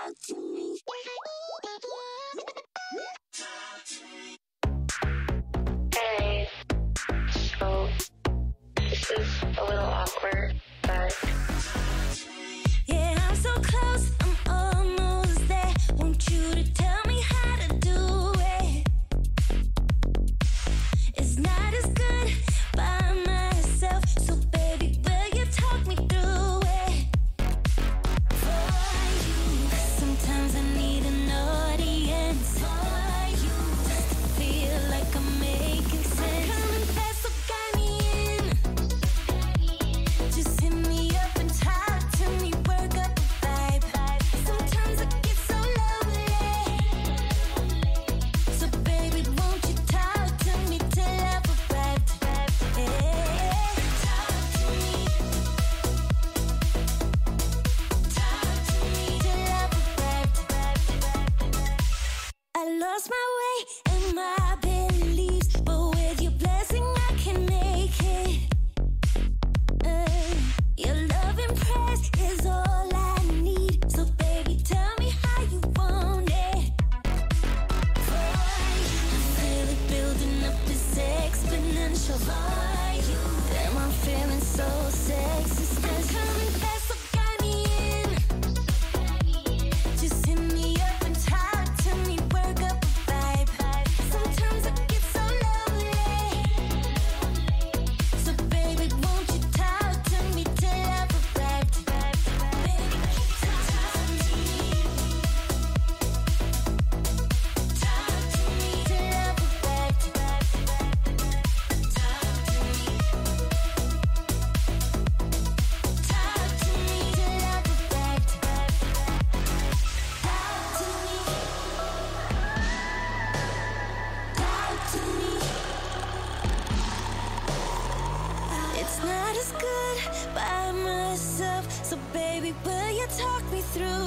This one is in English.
Hey, so this is a little awkward, but Yeah, I'm so close, I'm almost there. Want you to tell me how to do it. It's not as good by myself, so baby, will you talk me through it? For you, sometimes I need an audience. For you, just to feel like I'm making sense. I'm coming fast, so guide me in. Just hit me up and talk to me, work up a vibe. Sometimes I get so lonely. So baby, won't you talk to me till I've arrived? Talk to me. Talk to me till I've arrived. I lost my way and my beliefs, but with your blessing I can make it. Your love and praise is all I need. So baby, tell me how you want it. For you, I feel it building up this exponential. For you, damn, I'm feeling so sexy. I'm coming fast, so guide me in. Just hit me up and talk to me, work up a vibe. Sometimes I get so lonely. So baby, won't you talk to me till I've arrived? Baby, talk to me. Talk to me till I've arrived. Talk to me. Talk to me till I've arrived. Talk to me. Talk to me. It's not as good by myself, so baby, will you talk me through